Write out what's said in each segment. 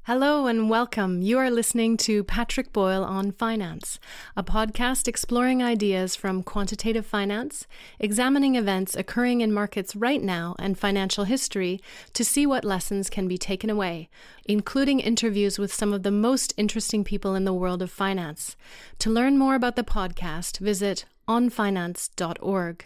Hello and welcome. You are listening to Patrick Boyle on Finance, a podcast exploring ideas from quantitative finance, examining events occurring in markets right now and financial history to see what lessons can be taken away, including interviews with some of the most interesting people in the world of finance. To learn more about the podcast, visit onfinance.org.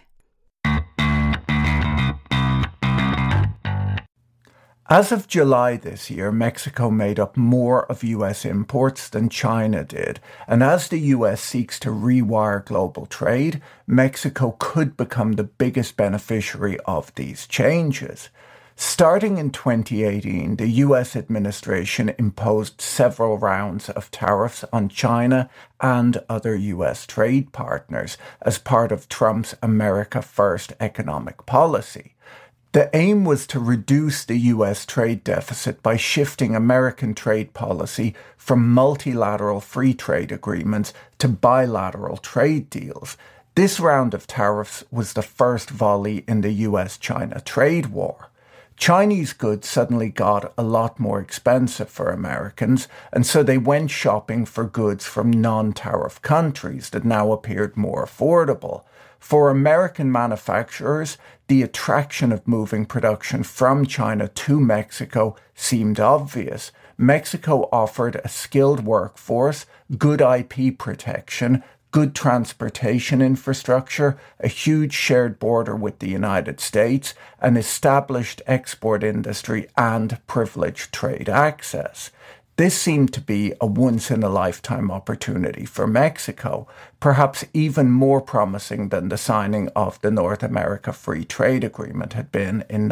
As of July this year, Mexico made up more of US imports than China did, and as the US seeks to rewire global trade, Mexico could become the biggest beneficiary of these changes. Starting in 2018, the US administration imposed several rounds of tariffs on China and other US trade partners as part of Trump's America First economic policy. The aim was to reduce the US trade deficit by shifting American trade policy from multilateral free trade agreements to bilateral trade deals. This round of tariffs was the first volley in the US-China trade war. Chinese goods suddenly got a lot more expensive for Americans, and so they went shopping for goods from non-tariff countries that now appeared more affordable. For American manufacturers, the attraction of moving production from China to Mexico seemed obvious. Mexico offered a skilled workforce, good IP protection, good transportation infrastructure, a huge shared border with the United States, an established export industry, and privileged trade access. This seemed to be a once-in-a-lifetime opportunity for Mexico, perhaps even more promising than the signing of the North America Free Trade Agreement had been in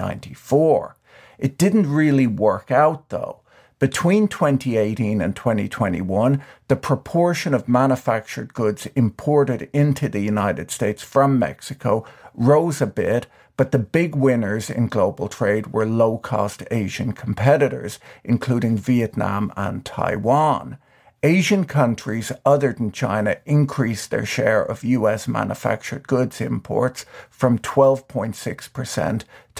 1994. It didn't really work out, though. Between 2018 and 2021, the proportion of manufactured goods imported into the United States from Mexico rose a bit, but the big winners in global trade were low-cost Asian competitors, including Vietnam and Taiwan. Asian countries other than China increased their share of US manufactured goods imports from 12.6% to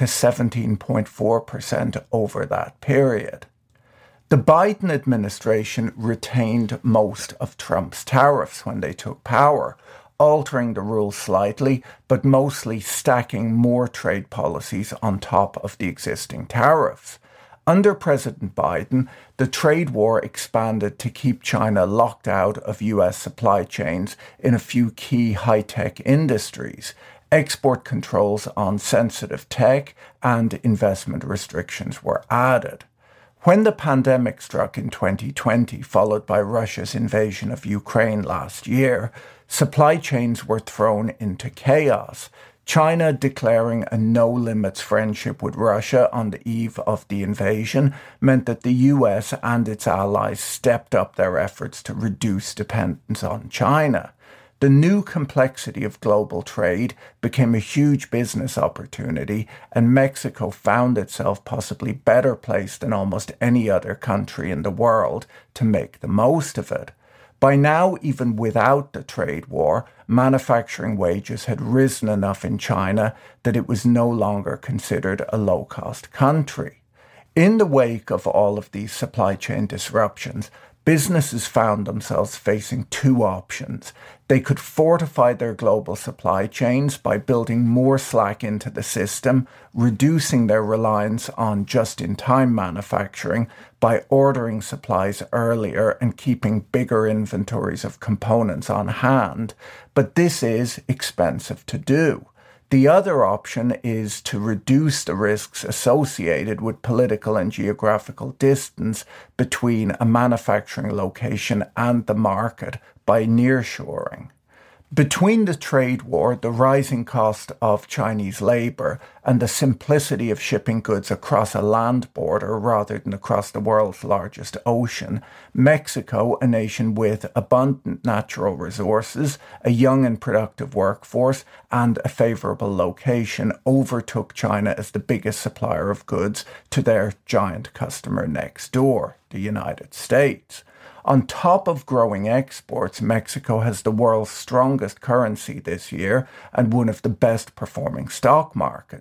17.4% over that period. The Biden administration retained most of Trump's tariffs when they took power, altering the rules slightly, but mostly stacking more trade policies on top of the existing tariffs. Under President Biden, the trade war expanded to keep China locked out of US supply chains in a few key high-tech industries. Export controls on sensitive tech and investment restrictions were added. When the pandemic struck in 2020, followed by Russia's invasion of Ukraine last year, supply chains were thrown into chaos. China declaring a no-limits friendship with Russia on the eve of the invasion meant that the US and its allies stepped up their efforts to reduce dependence on China. The new complexity of global trade became a huge business opportunity, and Mexico found itself possibly better placed than almost any other country in the world to make the most of it. By now, even without the trade war, manufacturing wages had risen enough in China that it was no longer considered a low-cost country. In the wake of all of these supply chain disruptions, businesses found themselves facing two options. They could fortify their global supply chains by building more slack into the system, reducing their reliance on just-in-time manufacturing by ordering supplies earlier and keeping bigger inventories of components on hand. But this is expensive to do. The other option is to reduce the risks associated with political and geographical distance between a manufacturing location and the market by nearshoring. Between the trade war, the rising cost of Chinese labor, and the simplicity of shipping goods across a land border rather than across the world's largest ocean, Mexico, a nation with abundant natural resources, a young and productive workforce, and a favorable location, overtook China as the biggest supplier of goods to their giant customer next door, the United States. On top of growing exports, Mexico has the world's strongest currency this year and one of the best performing stock markets.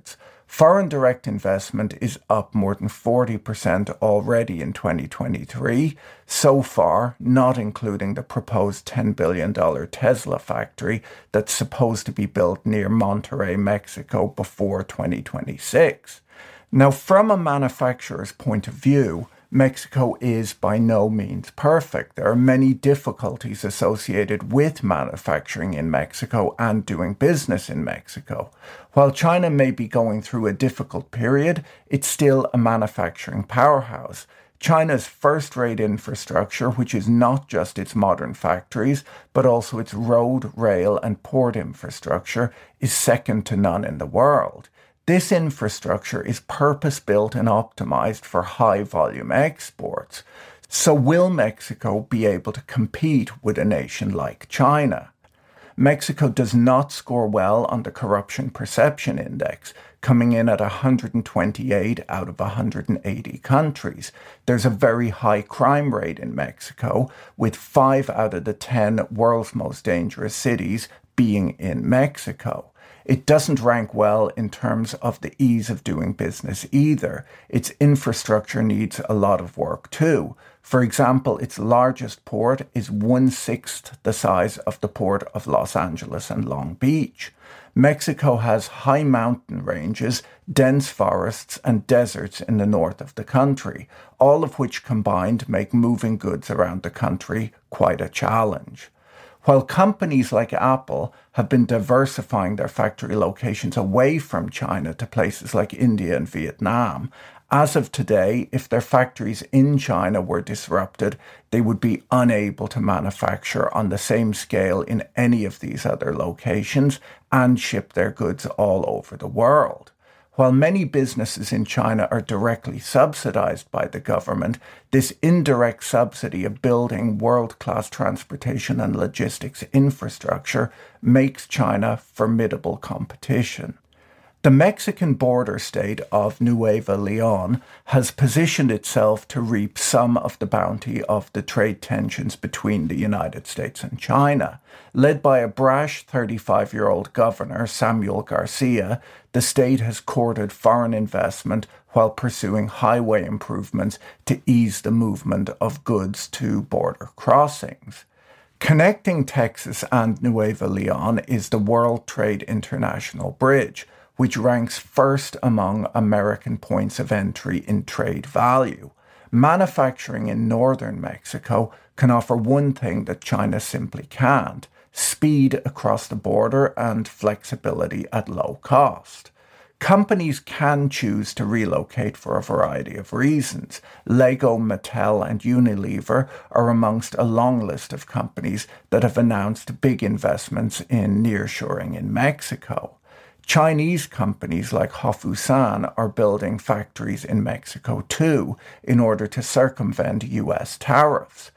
Foreign direct investment is up more than 40% already in 2023, so far, not including the proposed $10 billion Tesla factory that's supposed to be built near Monterrey, Mexico before 2026. Now, from a manufacturer's point of view, Mexico is by no means perfect. There are many difficulties associated with manufacturing in Mexico and doing business in Mexico. While China may be going through a difficult period, it's still a manufacturing powerhouse. China's first-rate infrastructure, which is not just its modern factories, but also its road, rail, and port infrastructure, is second to none in the world. This infrastructure is purpose-built and optimized for high-volume exports. So will Mexico be able to compete with a nation like China? Mexico does not score well on the Corruption Perception Index, coming in at 128 out of 180 countries. There's a very high crime rate in Mexico, with 5 out of the 10 world's most dangerous cities being in Mexico. It doesn't rank well in terms of the ease of doing business either. Its infrastructure needs a lot of work too. For example, its largest port is 1/6 the size of the port of Los Angeles and Long Beach. Mexico has high mountain ranges, dense forests, and deserts in the north of the country, all of which combined make moving goods around the country quite a challenge. While companies like Apple have been diversifying their factory locations away from China to places like India and Vietnam, as of today, if their factories in China were disrupted, they would be unable to manufacture on the same scale in any of these other locations and ship their goods all over the world. While many businesses in China are directly subsidized by the government, this indirect subsidy of building world-class transportation and logistics infrastructure makes China formidable competition. The Mexican border state of Nuevo León has positioned itself to reap some of the bounty of the trade tensions between the United States and China. Led by a brash 35-year-old governor, Samuel Garcia, the state has courted foreign investment while pursuing highway improvements to ease the movement of goods to border crossings. Connecting Texas and Nuevo León is the World Trade International Bridge, which ranks first among American points of entry in trade value. Manufacturing in northern Mexico can offer one thing that China simply can't: speed across the border and flexibility at low cost. Companies can choose to relocate for a variety of reasons. Lego, Mattel, and Unilever are amongst a long list of companies that have announced big investments in nearshoring in Mexico. Chinese companies like Hofusan are building factories in Mexico too, in order to circumvent US tariffs.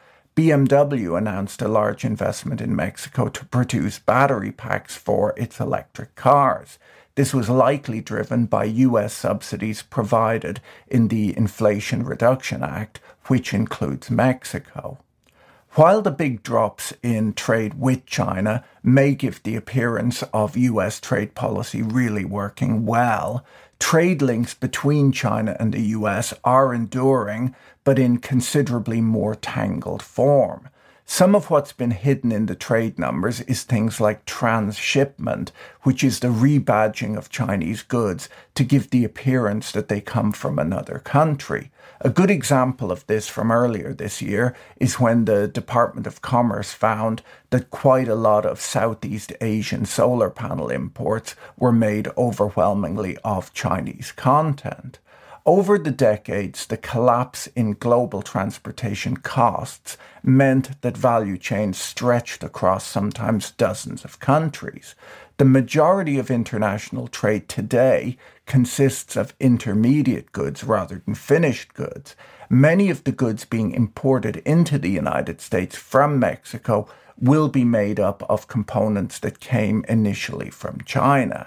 BMW announced a large investment in Mexico to produce battery packs for its electric cars. This was likely driven by US subsidies provided in the Inflation Reduction Act, which includes Mexico. While the big drops in trade with China may give the appearance of US trade policy really working well, trade links between China and the US are enduring, but in considerably more tangled form. Some of what's been hidden in the trade numbers is things like transshipment, which is the rebadging of Chinese goods to give the appearance that they come from another country. A good example of this from earlier this year is when the Department of Commerce found that quite a lot of Southeast Asian solar panel imports were made overwhelmingly of Chinese content. Over the decades, the collapse in global transportation costs meant that value chains stretched across sometimes dozens of countries. The majority of international trade today consists of intermediate goods rather than finished goods. Many of the goods being imported into the United States from Mexico will be made up of components that came initially from China.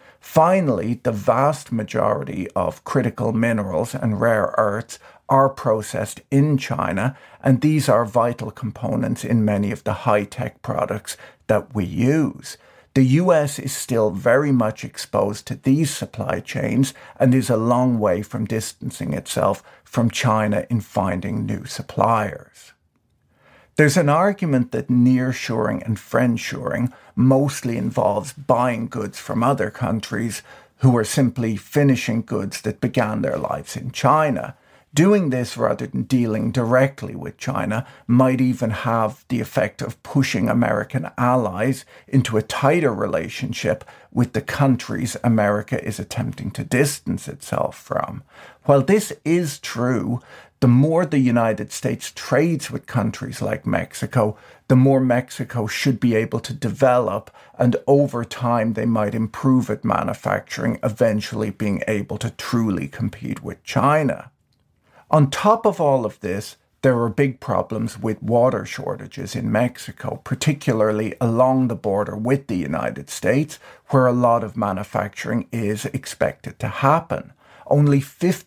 Finally, the vast majority of critical minerals and rare earths are processed in China, and these are vital components in many of the high-tech products that we use. The US is still very much exposed to these supply chains and is a long way from distancing itself from China in finding new suppliers. There's an argument that nearshoring and friendshoring mostly involves buying goods from other countries who are simply finishing goods that began their lives in China. Doing this rather than dealing directly with China might even have the effect of pushing American allies into a tighter relationship with the countries America is attempting to distance itself from. While this is true, the more the United States trades with countries like Mexico, the more Mexico should be able to develop, and over time they might improve at manufacturing, eventually being able to truly compete with China. On top of all of this, there are big problems with water shortages in Mexico, particularly along the border with the United States, where a lot of manufacturing is expected to happen. Only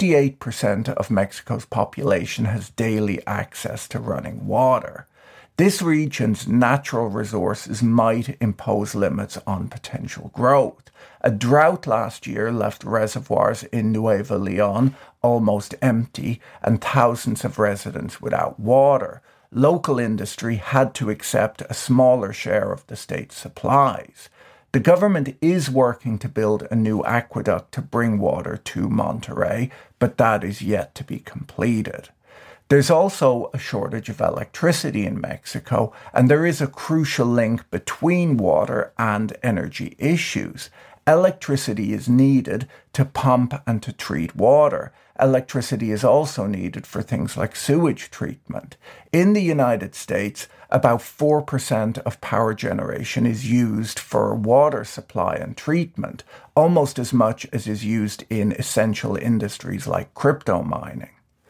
58% of Mexico's population has daily access to running water. This region's natural resources might impose limits on potential growth. A drought last year left reservoirs in Nuevo León almost empty and thousands of residents without water. Local industry had to accept a smaller share of the state's supplies. The government is working to build a new aqueduct to bring water to Monterrey, but that is yet to be completed. There's also a shortage of electricity in Mexico, and there is a crucial link between water and energy issues. Electricity is needed to pump and to treat water. Electricity is also needed for things like sewage treatment. In the United States, about 4% of power generation is used for water supply and treatment, almost as much as is used in essential industries like crypto mining.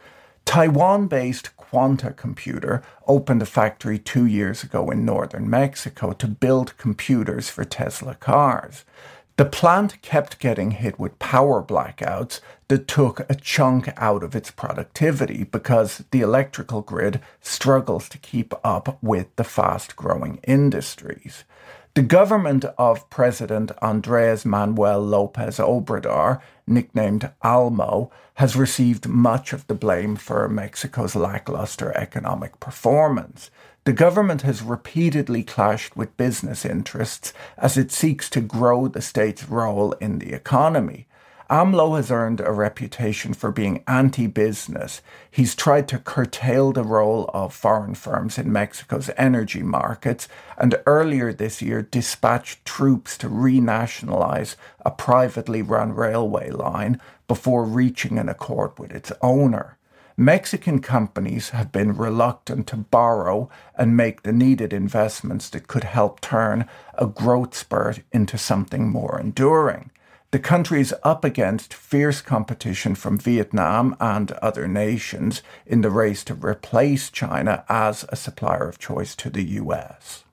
Taiwan-based Quanta Computer opened a factory 2 years ago in northern Mexico to build computers for Tesla cars. The plant kept getting hit with power blackouts that took a chunk out of its productivity because the electrical grid struggles to keep up with the fast-growing industries. The government of President Andrés Manuel López Obrador, nicknamed ALMO, has received much of the blame for Mexico's lackluster economic performance. The government has repeatedly clashed with business interests as it seeks to grow the state's role in the economy. AMLO has earned a reputation for being anti-business. He's tried to curtail the role of foreign firms in Mexico's energy markets, and earlier this year dispatched troops to renationalize a privately run railway line before reaching an accord with its owner. Mexican companies have been reluctant to borrow and make the needed investments that could help turn a growth spurt into something more enduring. The country is up against fierce competition from Vietnam and other nations in the race to replace China as a supplier of choice to the US.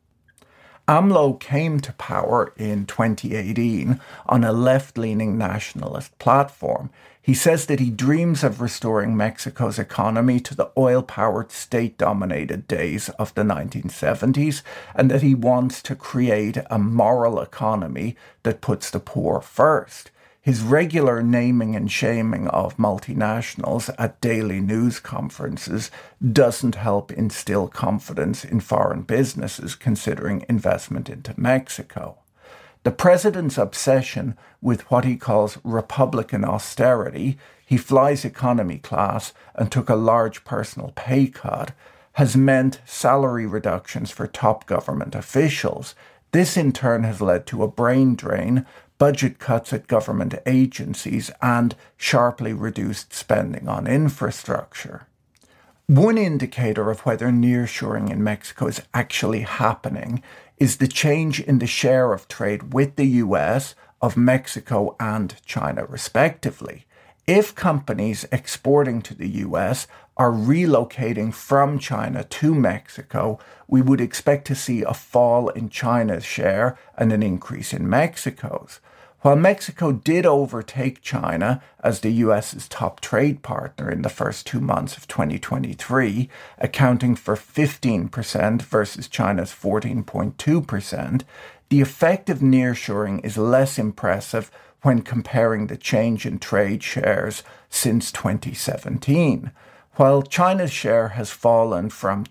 AMLO came to power in 2018 on a left-leaning nationalist platform. He says that he dreams of restoring Mexico's economy to the oil-powered, state-dominated days of the 1970s, and that he wants to create a moral economy that puts the poor first. His regular naming and shaming of multinationals at daily news conferences doesn't help instill confidence in foreign businesses considering investment into Mexico. The president's obsession with what he calls Republican austerity, he flies economy class and took a large personal pay cut, has meant salary reductions for top government officials. This in turn has led to a brain drain, budget cuts at government agencies, and sharply reduced spending on infrastructure. One indicator of whether nearshoring in Mexico is actually happening is the change in the share of trade with the US, of Mexico and China respectively. If companies exporting to the US are relocating from China to Mexico, we would expect to see a fall in China's share and an increase in Mexico's. While Mexico did overtake China as the US's top trade partner in the first 2 months of 2023, accounting for 15% versus China's 14.2%, the effect of nearshoring is less impressive when comparing the change in trade shares since 2017. While China's share has fallen from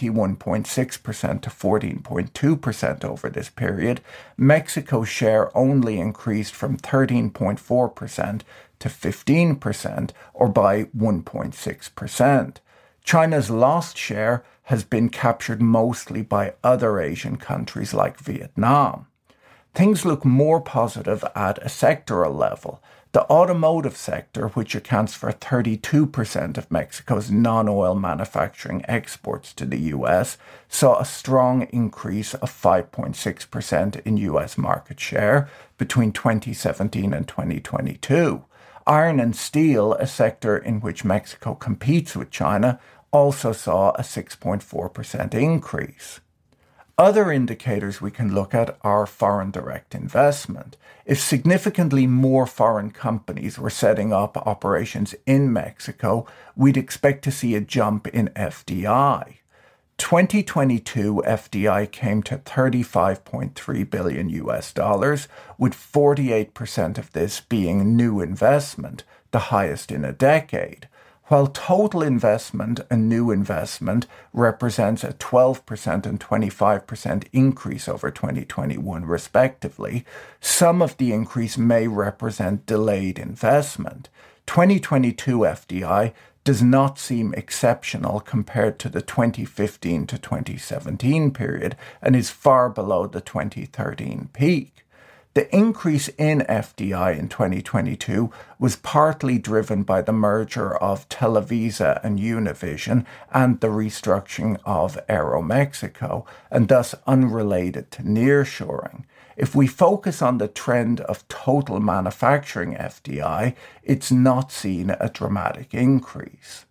21.6% to 14.2% over this period, Mexico's share only increased from 13.4% to 15%, or by 1.6%. China's lost share has been captured mostly by other Asian countries like Vietnam. Things look more positive at a sectoral level. The automotive sector, which accounts for 32% of Mexico's non-oil manufacturing exports to the US, saw a strong increase of 5.6% in US market share between 2017 and 2022. Iron and steel, a sector in which Mexico competes with China, also saw a 6.4% increase. Other indicators we can look at are foreign direct investment. If significantly more foreign companies were setting up operations in Mexico, we'd expect to see a jump in FDI. 2022 FDI came to $35.3 billion US dollars, with 48% of this being new investment, the highest in a decade. While total investment and new investment represents a 12% and 25% increase over 2021 respectively, some of the increase may represent delayed investment. 2022 FDI does not seem exceptional compared to the 2015 to 2017 period and is far below the 2013 peak. The increase in FDI in 2022 was partly driven by the merger of Televisa and Univision and the restructuring of Aeromexico, and thus unrelated to nearshoring. If we focus on the trend of total manufacturing FDI, it's not seen a dramatic increase.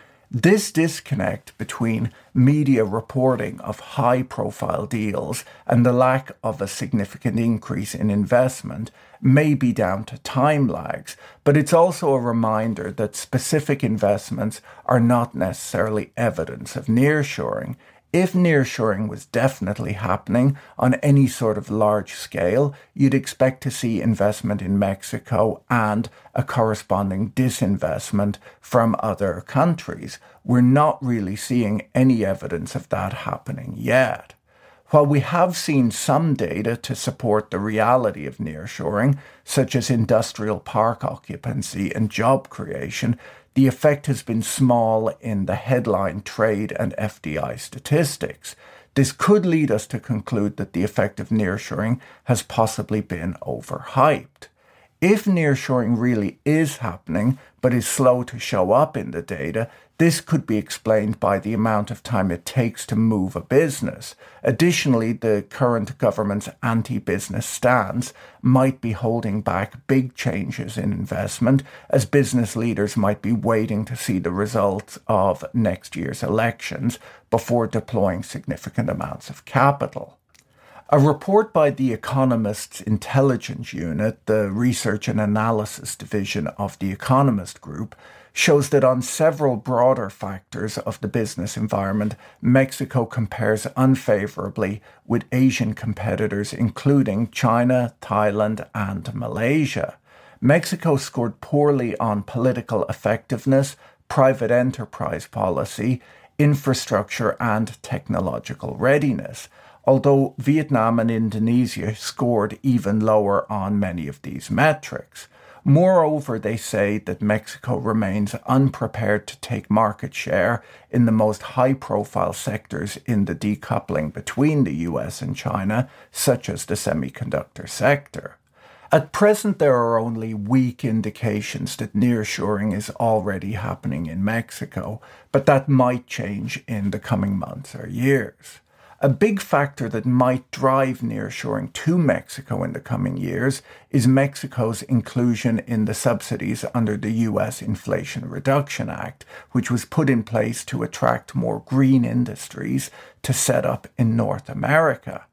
This disconnect between media reporting of high-profile deals and the lack of a significant increase in investment may be down to time lags, but it's also a reminder that specific investments are not necessarily evidence of nearshoring. If nearshoring was definitely happening on any sort of large scale, you'd expect to see investment in Mexico and a corresponding disinvestment from other countries. We're not really seeing any evidence of that happening yet. While we have seen some data to support the reality of nearshoring, such as industrial park occupancy and job creation, the effect has been small in the headline trade and FDI statistics. This could lead us to conclude that the effect of nearshoring has possibly been overhyped. If nearshoring really is happening, but is slow to show up in the data, this could be explained by the amount of time it takes to move a business. Additionally, the current government's anti-business stance might be holding back big changes in investment, as business leaders might be waiting to see the results of next year's elections before deploying significant amounts of capital. A report by The Economist's Intelligence Unit, the Research and Analysis Division of The Economist Group, shows that on several broader factors of the business environment, Mexico compares unfavorably with Asian competitors, including China, Thailand, and Malaysia. Mexico scored poorly on political effectiveness, private enterprise policy, infrastructure, and technological readiness, although Vietnam and Indonesia scored even lower on many of these metrics. Moreover, they say that Mexico remains unprepared to take market share in the most high-profile sectors in the decoupling between the US and China, such as the semiconductor sector. At present, there are only weak indications that nearshoring is already happening in Mexico, but that might change in the coming months or years. A big factor that might drive nearshoring to Mexico in the coming years is Mexico's inclusion in the subsidies under the US Inflation Reduction Act, which was put in place to attract more green industries to set up in North America.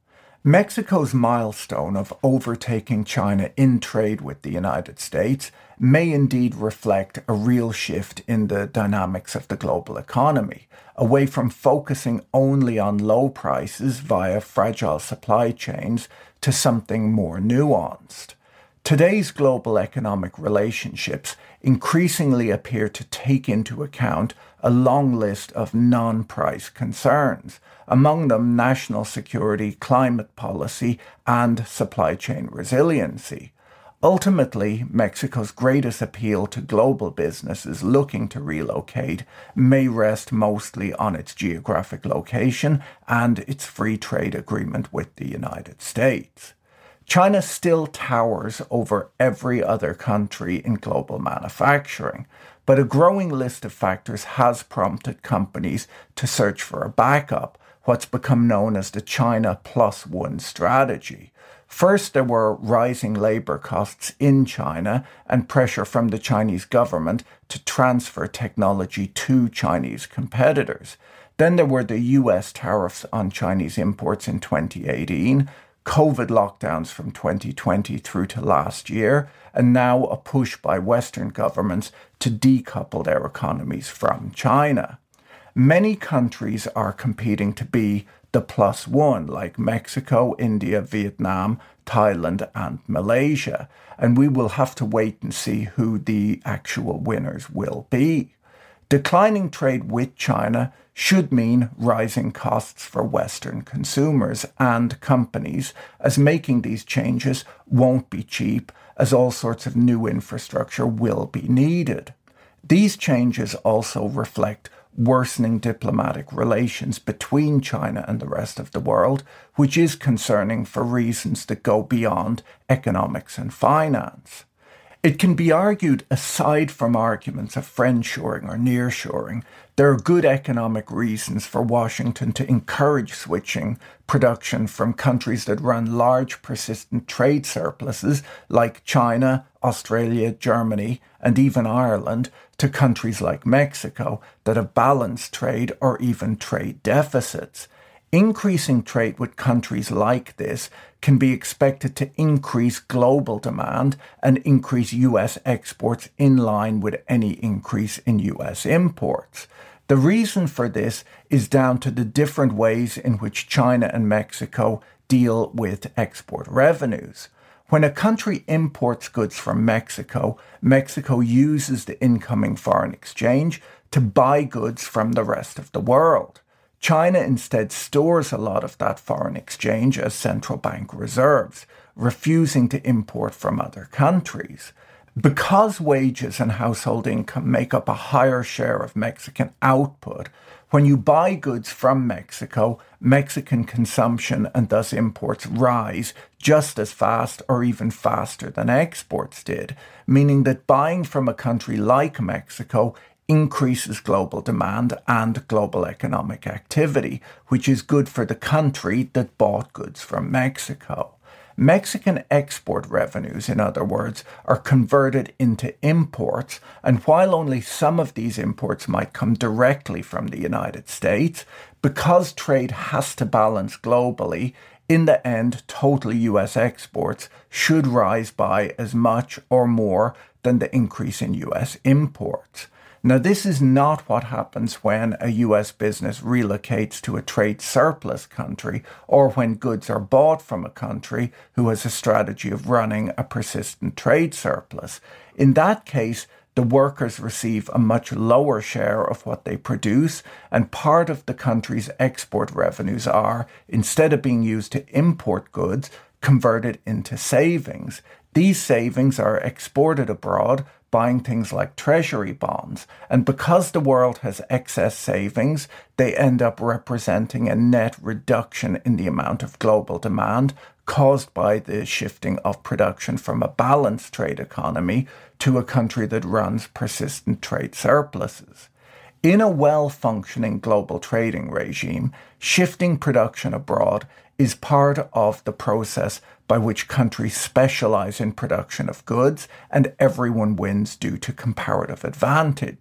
Mexico's milestone of overtaking China in trade with the United States may indeed reflect a real shift in the dynamics of the global economy, away from focusing only on low prices via fragile supply chains to something more nuanced. Today's global economic relationships increasingly appear to take into account a long list of non-price concerns, among them national security, climate policy, and supply chain resiliency. Ultimately, Mexico's greatest appeal to global businesses looking to relocate may rest mostly on its geographic location and its free trade agreement with the United States. China still towers over every other country in global manufacturing, but a growing list of factors has prompted companies to search for a backup, what's become known as the China Plus One strategy. First, there were rising labor costs in China and pressure from the Chinese government to transfer technology to Chinese competitors. Then there were the US tariffs on Chinese imports in 2018, COVID lockdowns from 2020 through to last year, and now a push by Western governments to decouple their economies from China. Many countries are competing to be the plus one, like Mexico, India, Vietnam, Thailand, and Malaysia, and we will have to wait and see who the actual winners will be. Declining trade with China should mean rising costs for Western consumers and companies, as making these changes won't be cheap, as all sorts of new infrastructure will be needed. These changes also reflect worsening diplomatic relations between China and the rest of the world, which is concerning for reasons that go beyond economics and finance. It can be argued, aside from arguments of friendshoring or nearshoring, there are good economic reasons for Washington to encourage switching production from countries that run large persistent trade surpluses like China, Australia, Germany, and even Ireland to countries like Mexico that have balanced trade or even trade deficits. Increasing trade with countries like this can be expected to increase global demand and increase US exports in line with any increase in US imports. The reason for this is down to the different ways in which China and Mexico deal with export revenues. When a country imports goods from Mexico, Mexico uses the incoming foreign exchange to buy goods from the rest of the world. China instead stores a lot of that foreign exchange as central bank reserves, refusing to import from other countries. Because wages and household income make up a higher share of Mexican output, when you buy goods from Mexico, Mexican consumption and thus imports rise just as fast or even faster than exports did, meaning that buying from a country like Mexico increases global demand and global economic activity, which is good for the country that bought goods from Mexico. Mexican export revenues, in other words, are converted into imports, and while only some of these imports might come directly from the United States, because trade has to balance globally, in the end, total US exports should rise by as much or more than the increase in US imports. Now, this is not what happens when a US business relocates to a trade surplus country or when goods are bought from a country who has a strategy of running a persistent trade surplus. In that case, the workers receive a much lower share of what they produce, and part of the country's export revenues are, instead of being used to import goods, converted into savings. These savings are exported abroad, buying things like treasury bonds, and because the world has excess savings, they end up representing a net reduction in the amount of global demand caused by the shifting of production from a balanced trade economy to a country that runs persistent trade surpluses. In a well-functioning global trading regime, shifting production abroad is part of the process by which countries specialize in production of goods and everyone wins due to comparative advantage.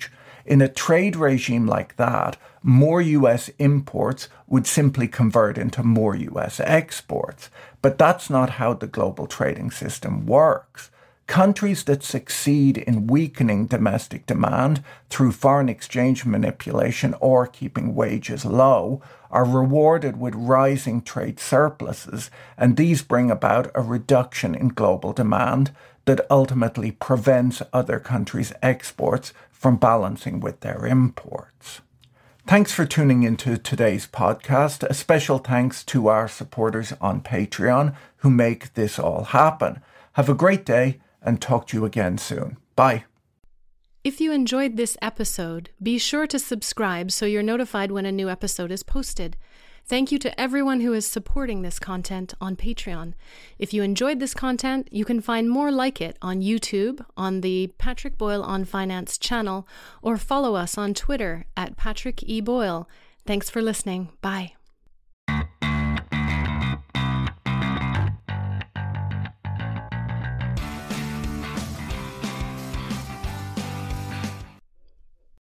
In a trade regime like that, more US imports would simply convert into more US exports. But that's not how the global trading system works. Countries that succeed in weakening domestic demand through foreign exchange manipulation or keeping wages low are rewarded with rising trade surpluses, and these bring about a reduction in global demand that ultimately prevents other countries' exports from balancing with their imports. Thanks for tuning into today's podcast. A special thanks to our supporters on Patreon who make this all happen. Have a great day and talk to you again soon. Bye. If you enjoyed this episode, be sure to subscribe so you're notified when a new episode is posted. Thank you to everyone who is supporting this content on Patreon. If you enjoyed this content, you can find more like it on YouTube, on the Patrick Boyle on Finance channel, or follow us on Twitter at Patrick E. Boyle. Thanks for listening. Bye.